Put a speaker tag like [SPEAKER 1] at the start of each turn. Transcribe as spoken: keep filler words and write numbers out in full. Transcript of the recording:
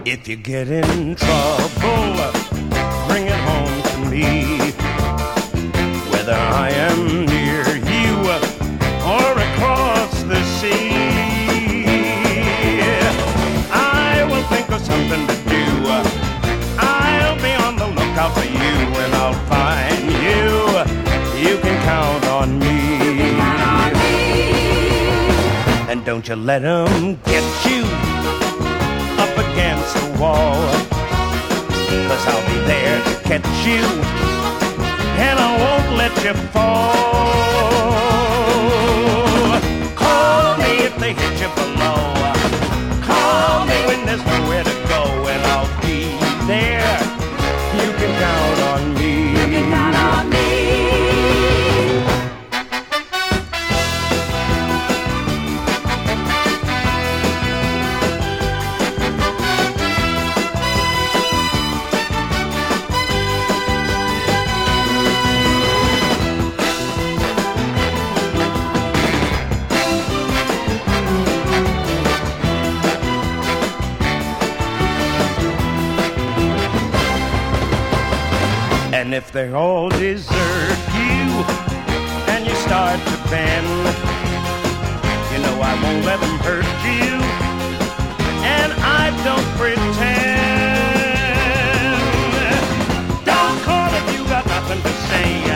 [SPEAKER 1] If you get in trouble, bring it home to me. Whether I am near you or across the sea, I will think of something to do. I'll be on the lookout for you, and I'll find you. You can count on me. And don't you let 'em get you up against the wall, 'cause I'll be there to catch you, and I won't let you fall. Call me if they hit you below. Call me when there's nowhere to go, and I'll be there. You can count on me.
[SPEAKER 2] You can count on me.
[SPEAKER 1] And if they all desert you and you start to bend, you know I won't let them hurt you, and I don't pretend. Don't call if you got nothing to say.